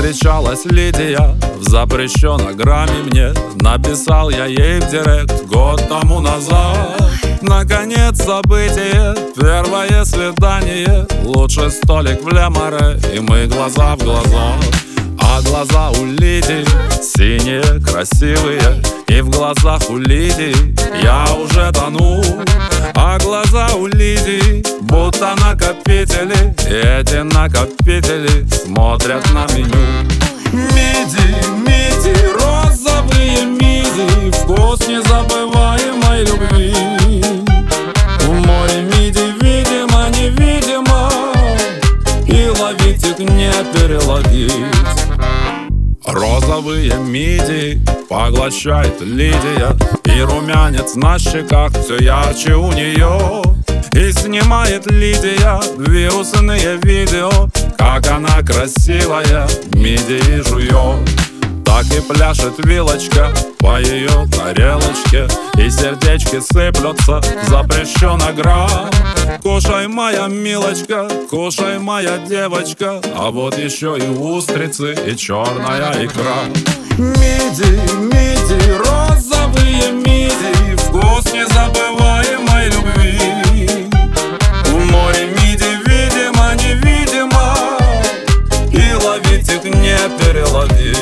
Встречалась Лидия в запрещенной грамме мне. Написал я ей в директ год тому назад. Наконец событие, первое свидание. Лучший столик в Ле Море, и мы глаза в глаза. А глаза у Лидии синие, красивые, и в глазах у Лидии я уже тону. А глаза у Лидии будто накопители, и эти накопители смотрят на меню. Миди, миди, розовые миди, вкус незабываемой любви. В море миди, видимо, невидимо, и ловить их не переловить. Розовые миди поглощает Лидия, и румянец на щеках все ярче у нее. И снимает Лидия вирусные видео, как она красивая мидии жует. Так и пляшет вилочка по ее тарелочке, и сердечки сыплются в запрещенный грамм. Кушай, моя милочка, кушай, моя девочка, а вот еще и устрицы, и черная икра. Миди, миди, розовые миди, вкус незабываемой любви. В море миди, видимо, невидимо, и ловить их не переловить.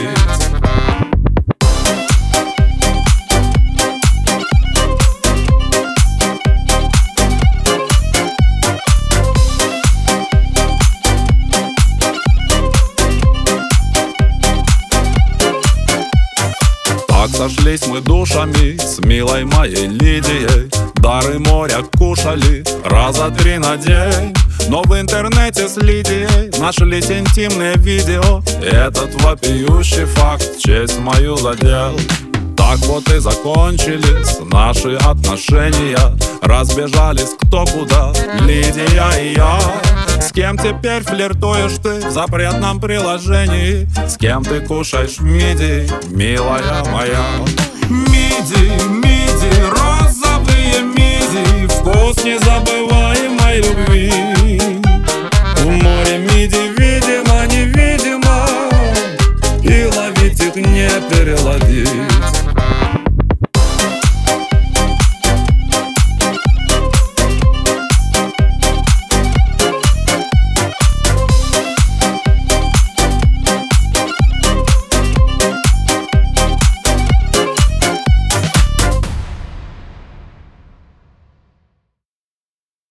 Так сошлись мы душами с милой моей Лидией. Дары моря кушали раза 3 на день. Но в интернете с Лидией нашлись интимные видео, и этот вопиющий факт честь мою задел. Так вот и закончились наши отношения. Разбежались кто куда, Лидия и я. С кем теперь флиртуешь ты в запретном приложении? С кем ты кушаешь миди, милая моя? Миди, миди, розовые миди, вкус незабываемой любви. В море миди, видимо, невидимо, и ловить их не переловить.